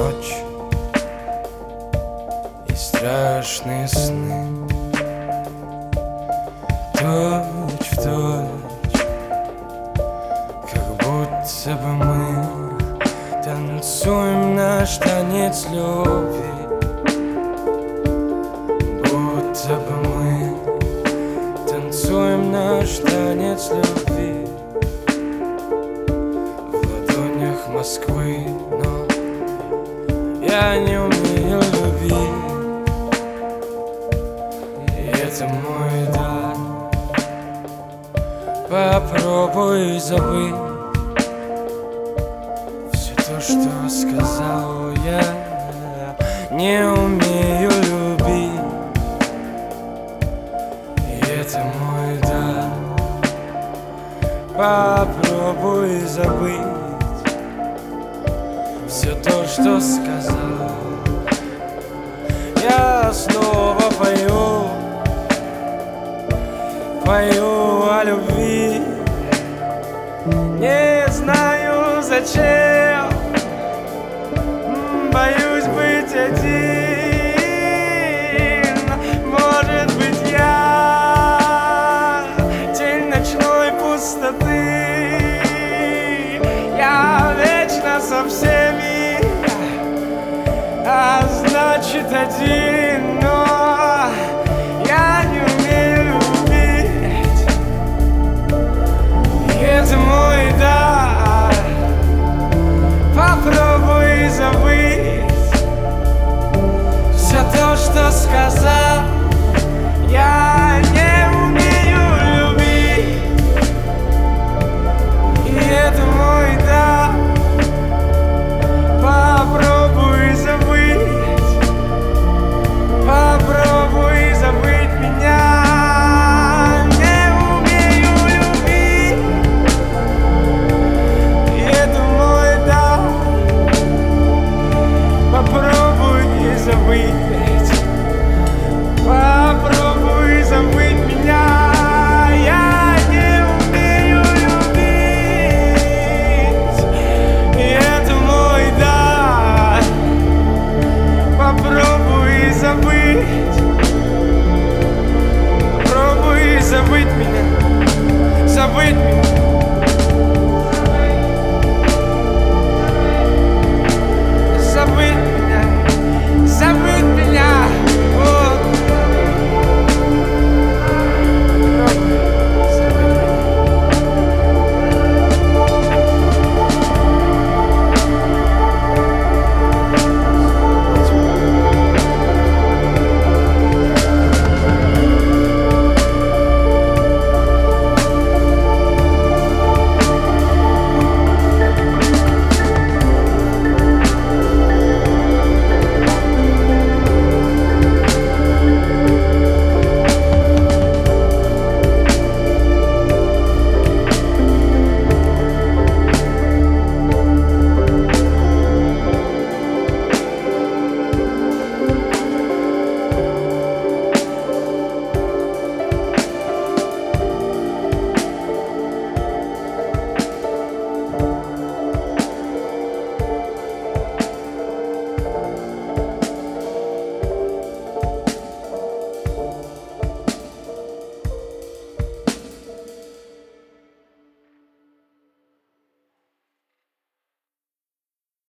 ночь и страшные сны, точь в точь, как будто бы мы танцуем наш танец любви, будто бы мы танцуем наш танец любви в ладонях Москвы, но я не умею любить, и это мой дар. Попробуй забыть все то, что сказал я. Не умею любить, и это мой дар. Попробуй забыть все то, что сказал. Я снова пою о любви. Не знаю зачем, боюсь быть один. Может быть, я тень ночной пустоты. Я вечно со всеми, а значит один.